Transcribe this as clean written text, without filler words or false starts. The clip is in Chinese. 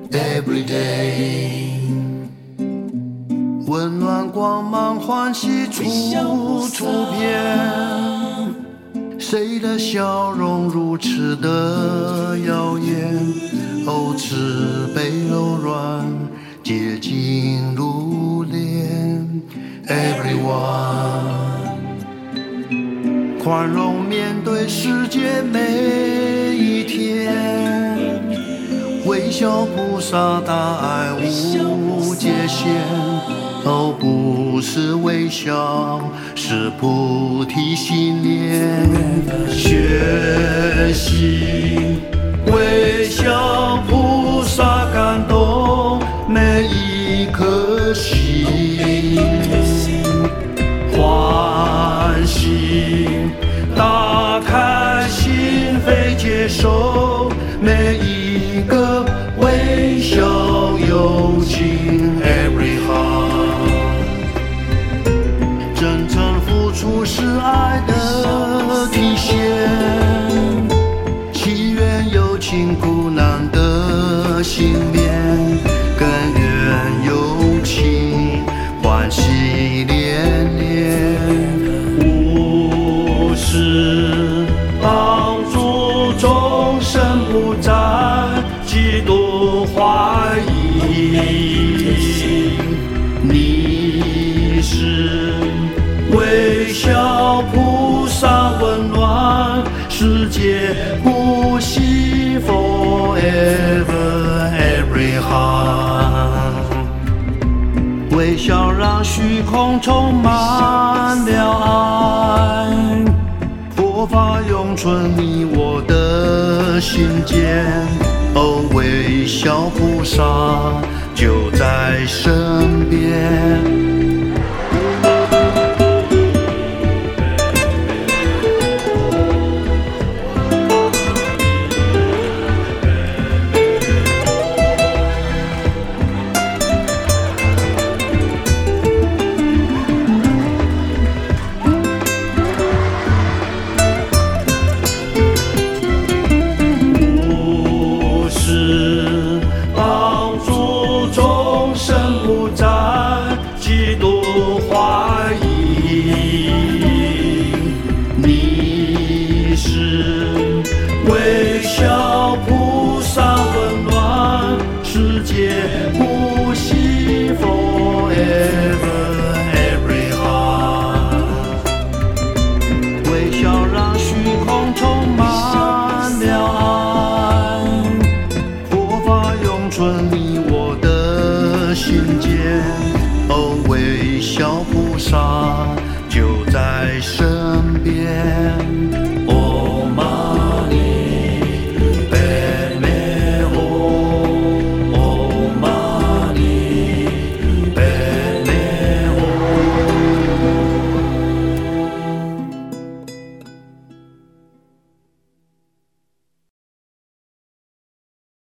every day。温暖光芒欢喜处处遍，谁的笑容如此的耀眼？哦，慈悲柔软，洁净如莲 ，everyone。宽容面对世界每一天，微笑菩萨大爱无界限。哦，不是微笑，是菩提心念。学习微笑菩萨，感动每一颗心，欢喜打开心扉，接受每一个微笑友情 every heart。 真诚付出是爱的体现，祈愿友情苦难的幸免，更愿友情欢喜连连，无私帮助众生不再嫉妒怀疑。你是微笑菩萨，温暖世界不息 forever every heart。 微笑让虚空充满了爱，佛法永存你我的心间。哦，微笑菩萨就在身边。